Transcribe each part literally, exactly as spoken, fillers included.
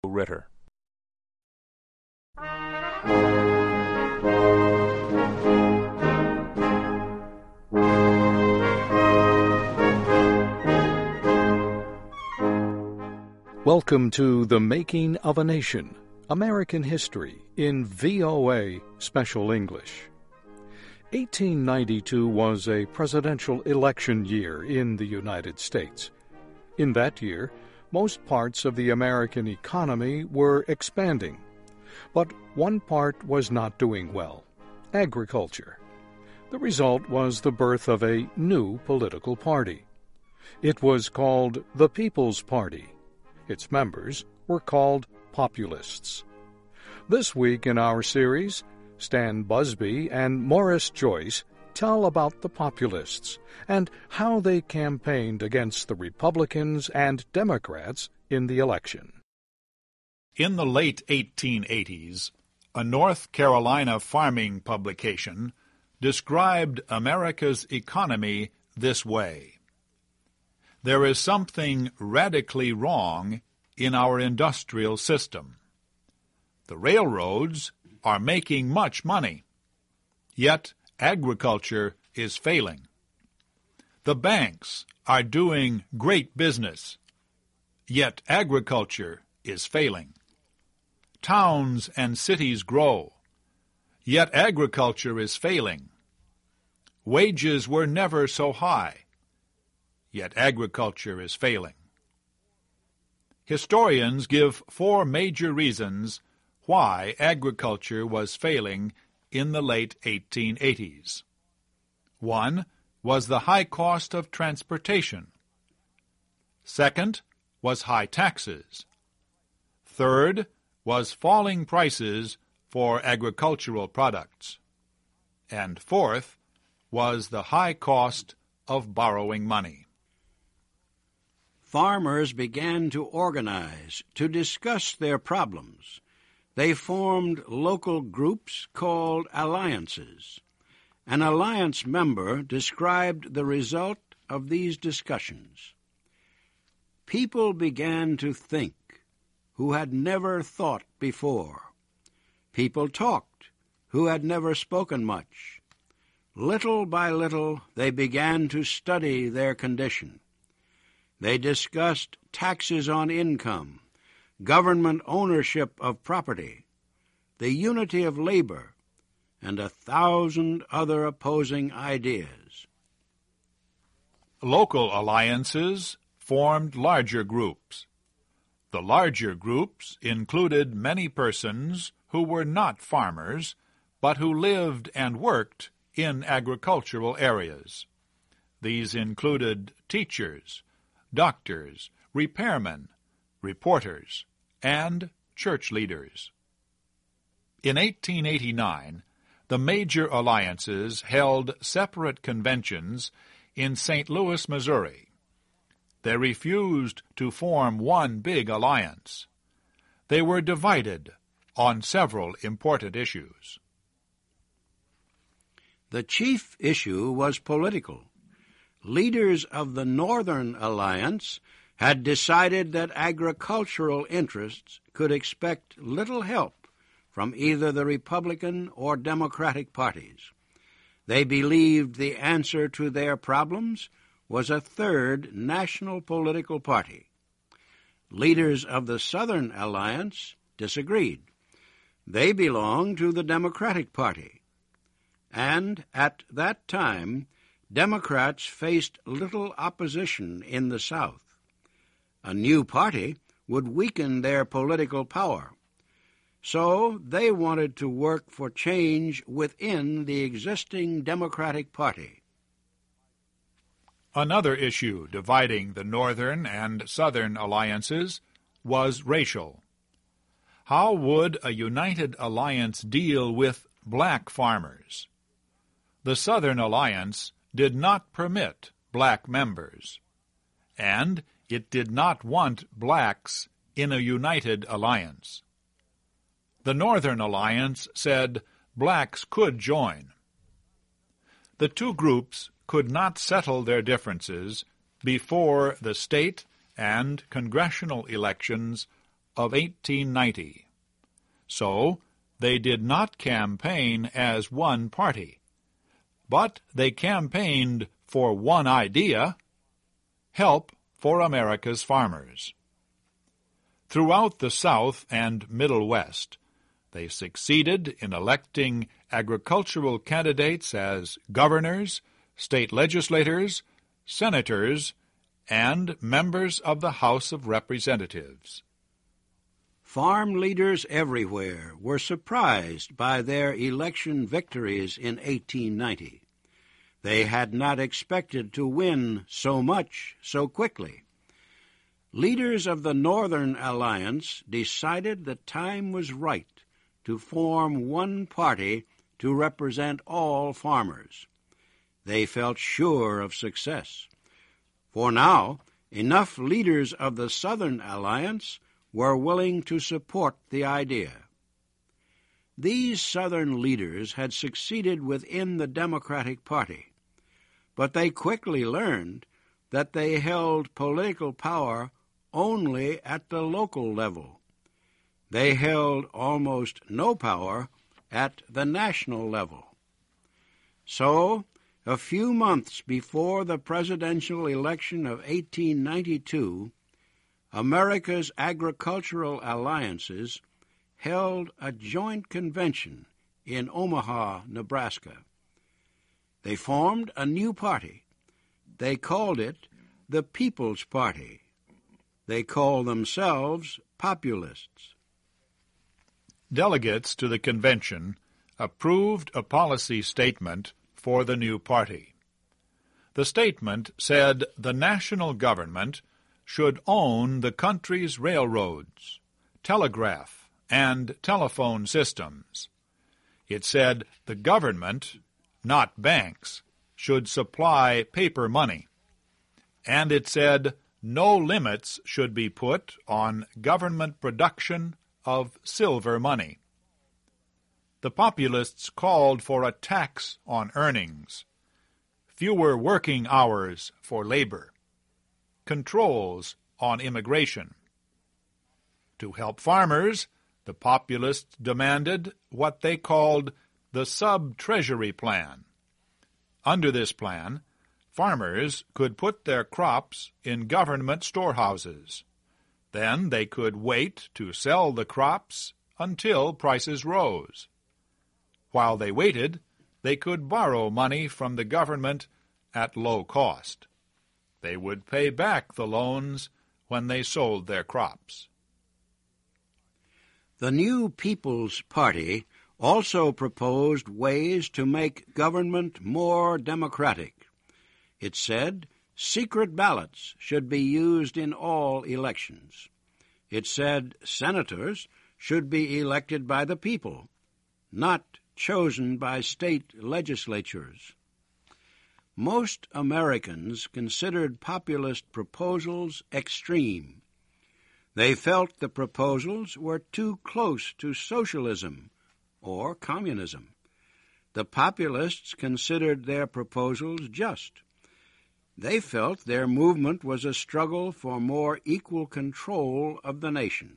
Ritter. Welcome to The Making of a Nation, American History in V O A Special English. eighteen ninety-two was a presidential election year in the United States. In that year, most parts of the American economy were expanding, but one part was not doing well: agriculture. The result was the birth of a new political party. It was called the People's Party. Its members were called Populists. This week in our series, Stan Busby and Morris Joyce tell about the Populists and how they campaigned against the Republicans and Democrats in the election. In the late eighteen eighties, a North Carolina farming publication described America's economy this way: "There is something radically wrong in our industrial system. The railroads are making much money, yet agriculture is failing. The banks are doing great business, yet agriculture is failing. Towns and cities grow, yet agriculture is failing. Wages were never so high, yet agriculture is failing." Historians give four major reasons why agriculture was failing in the late eighteen eighties. One was the high cost of transportation. Second was high taxes. Third was falling prices for agricultural products. And fourth was the high cost of borrowing money. Farmers began to organize, to discuss their problems. They formed local groups called alliances. An alliance member described the result of these discussions. People began to think who had never thought before. People talked who had never spoken much. Little by little, they began to study their condition. They discussed taxes on income, government ownership of property, the unity of labor, and a thousand other opposing ideas. Local alliances formed larger groups. The larger groups included many persons who were not farmers, but who lived and worked in agricultural areas. These included teachers, doctors, repairmen, reporters, and church leaders. In eighteen eighty-nine, the major alliances held separate conventions in Saint Louis, Missouri. They refused to form one big alliance. They were divided on several important issues. The chief issue was political. Leaders of the Northern Alliance had decided that agricultural interests could expect little help from either the Republican or Democratic parties. They believed the answer to their problems was a third national political party. Leaders of the Southern Alliance disagreed. They belonged to the Democratic Party. And at that time, Democrats faced little opposition in the South. A new party would weaken their political power. So they wanted to work for change within the existing Democratic Party. Another issue dividing the Northern and Southern alliances was racial. How would a united alliance deal with black farmers? The Southern Alliance did not permit black members, and it did not want blacks in a united alliance. The Northern Alliance said blacks could join. The two groups could not settle their differences before the state and congressional elections of eighteen ninety. So they did not campaign as one party, but they campaigned for one idea: help for America's farmers. Throughout the South and Middle West, they succeeded in electing agricultural candidates as governors, state legislators, senators, and members of the House of Representatives. Farm leaders everywhere were surprised by their election victories in eighteen ninety. They had not expected to win so much so quickly. Leaders of the Northern Alliance decided the time was right to form one party to represent all farmers. They felt sure of success. For now, enough leaders of the Southern Alliance were willing to support the idea. These Southern leaders had succeeded within the Democratic Party, but they quickly learned that they held political power only at the local level. They held almost no power at the national level. So, a few months before the presidential election of eighteen ninety-two, America's agricultural alliances held a joint convention in Omaha, Nebraska. They formed a new party. They called it the People's Party. They called themselves Populists. Delegates to the convention approved a policy statement for the new party. The statement said the national government should own the country's railroads, telegraph, and telephone systems. It said the government, not banks, should supply paper money. And it said no limits should be put on government production of silver money. The Populists called for a tax on earnings, fewer working hours for labor, controls on immigration. To help farmers, the Populists demanded what they called the Sub-Treasury Plan. Under this plan, farmers could put their crops in government storehouses. Then they could wait to sell the crops until prices rose. While they waited, they could borrow money from the government at low cost. They would pay back the loans when they sold their crops. The new People's Party also proposed ways to make government more democratic. It said secret ballots should be used in all elections. It said senators should be elected by the people, not chosen by state legislatures. Most Americans considered populist proposals extreme. They felt the proposals were too close to socialism or communism. The populists considered their proposals just. They felt their movement was a struggle for more equal control of the nation.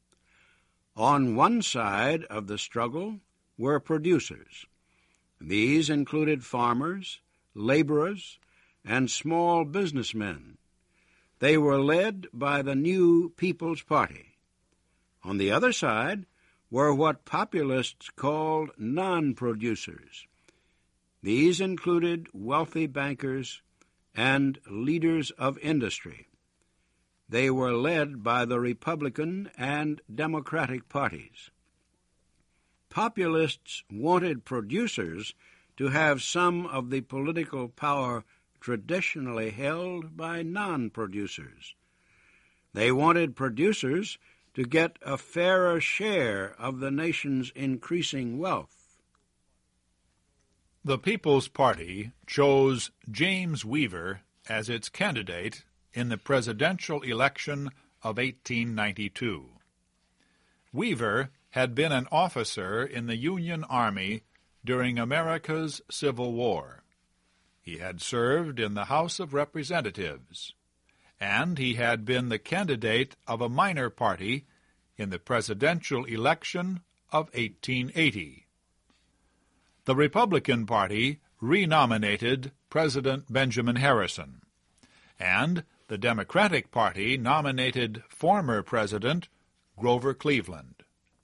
On one side of the struggle were producers. These included farmers, laborers, and small businessmen. They were led by the new People's Party. On the other side were what populists called non-producers. These included wealthy bankers and leaders of industry. They were led by the Republican and Democratic parties. Populists wanted producers to have some of the political power traditionally held by non-producers. They wanted producers to get a fairer share of the nation's increasing wealth. The People's Party chose James Weaver as its candidate in the presidential election of eighteen ninety-two. Weaver had been an officer in the Union Army during America's Civil War. He had served in the House of Representatives, and he had been the candidate of a minor party in the presidential election of eighteen eighty. The Republican Party renominated President Benjamin Harrison, and the Democratic Party nominated former President Grover Cleveland.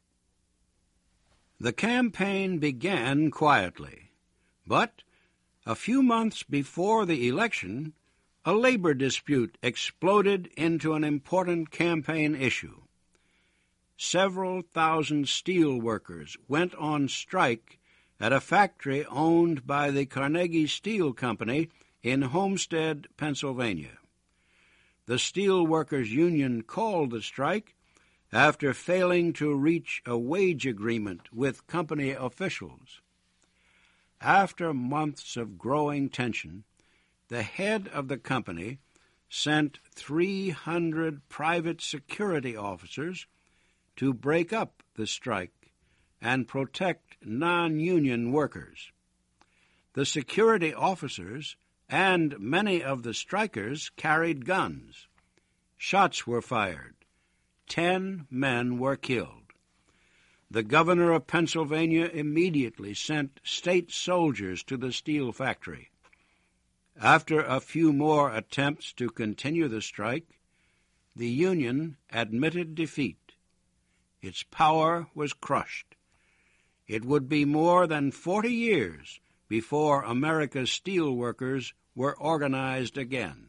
The campaign began quietly, but a few months before the election, a labor dispute exploded into an important campaign issue. Several thousand steel workers went on strike at a factory owned by the Carnegie Steel Company in Homestead, Pennsylvania. The Steel Workers Union called the strike after failing to reach a wage agreement with company officials. After months of growing tension, the head of the company sent three hundred private security officers to break up the strike and protect non-union workers. The security officers and many of the strikers carried guns. Shots were fired. Ten men were killed. The governor of Pennsylvania immediately sent state soldiers to the steel factory. After a few more attempts to continue the strike, the Union admitted defeat. Its power was crushed. It would be more than forty years before America's steel workers were organized again.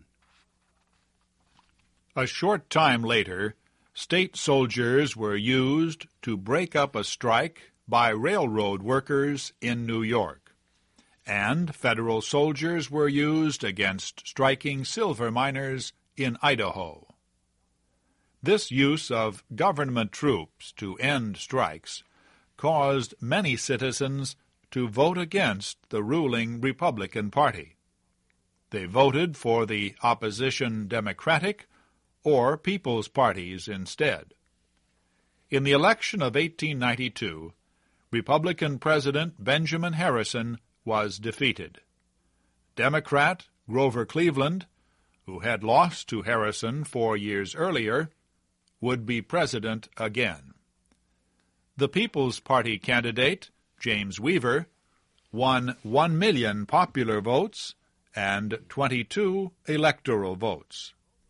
A short time later, state soldiers were used to break up a strike by railroad workers in New York, and federal soldiers were used against striking silver miners in Idaho. This use of government troops to end strikes caused many citizens to vote against the ruling Republican Party. They voted for the opposition Democratic or People's parties instead. In the election of eighteen ninety-two, Republican President Benjamin Harrison was defeated. Democrat Grover Cleveland, who had lost to Harrison four years earlier, would be president again. The People's Party candidate, James Weaver, won one million popular votes and twenty-two electoral votes.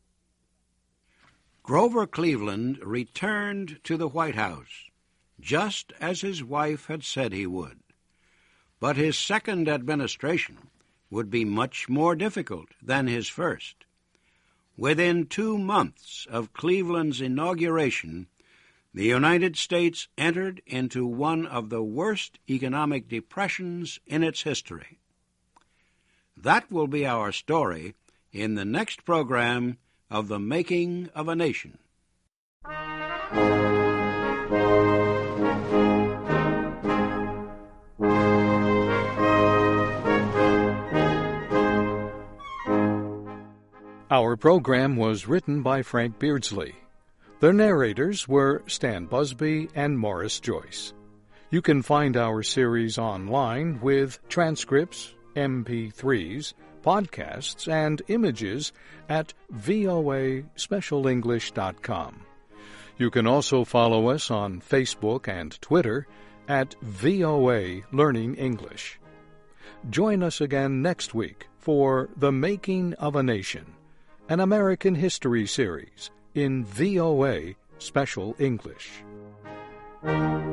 Grover Cleveland returned to the White House, just as his wife had said he would. But his second administration would be much more difficult than his first. Within two months of Cleveland's inauguration, the United States entered into one of the worst economic depressions in its history. That will be our story in the next program of The Making of a Nation. Our program was written by Frank Beardsley. The narrators were Stan Busby and Morris Joyce. You can find our series online with transcripts, M P threes, podcasts, and images at V O A special english dot com. You can also follow us on Facebook and Twitter at V O A Learning English. Join us again next week for The Making of a Nation, an American history series in V O A Special English.